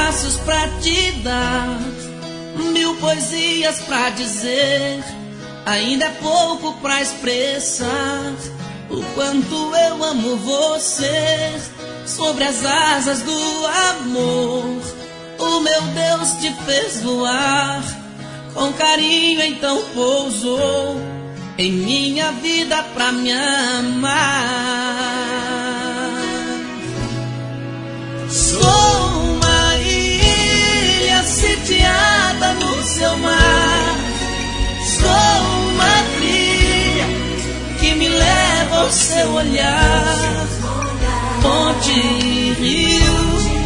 abraços pra te dar, 1000 poesias pra dizer. Ainda é pouco pra expressar o quanto eu amo você. Sobre as asas do amor, o meu Deus te fez voar. Com carinho então pousou em minha vida pra me amar. Sou uma ilha sitiada no seu mar. Sou uma trilha que me leva ao seu olhar. Ponte e rio,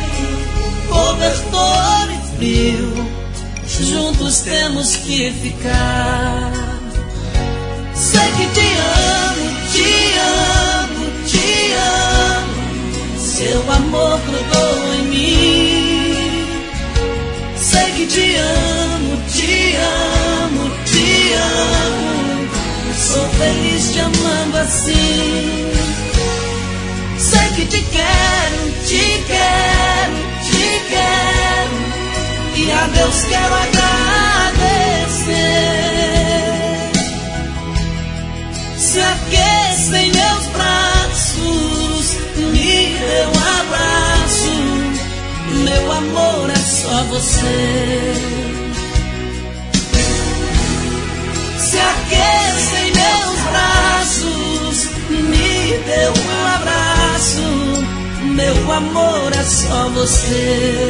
cobertor e frio, juntos temos que ficar. Sei que te amo, te amo, te amo. Seu amor grudou em mim. Sei que te amo, te amo, te amo. Sou feliz te amando assim. Sei que te quero, te quero, te quero. E a Deus quero agradecer. Se aquece em meus braços, me dê um abraço. Meu amor é só você. Se aquece em meus braços, me dê um abraço. Meu amor é só você.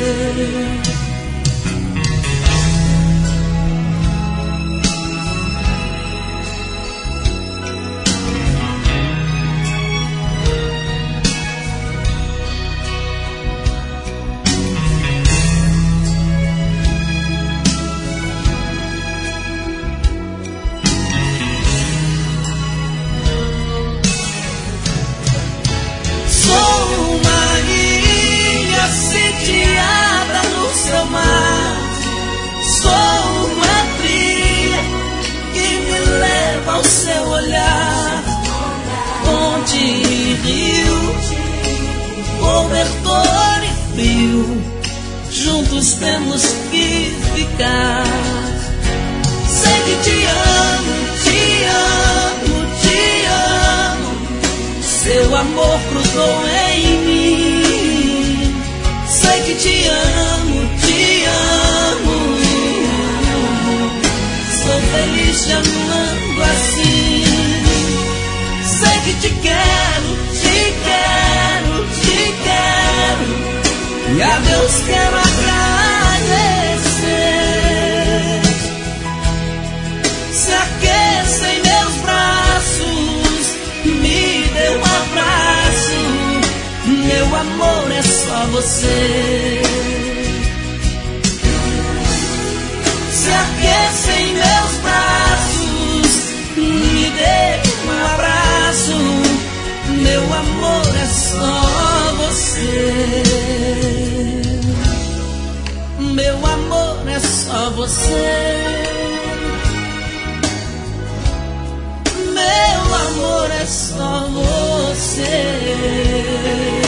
Seu olhar, ponte e rio, cobertor e frio, juntos temos que ficar. Sei que te amo, te amo, te amo. Seu amor grudou em mim. Sei que te amo, te amo. Sou feliz te amando assim. Sei que te quero, te quero, te quero. E a Deus quero agradecer. Se aqueça em meus braços, me dê um abraço. Meu amor é só você. Se aqueça em meus braços, me dê um abraço. Meu amor é só você. Meu amor é só você. Meu amor é só você.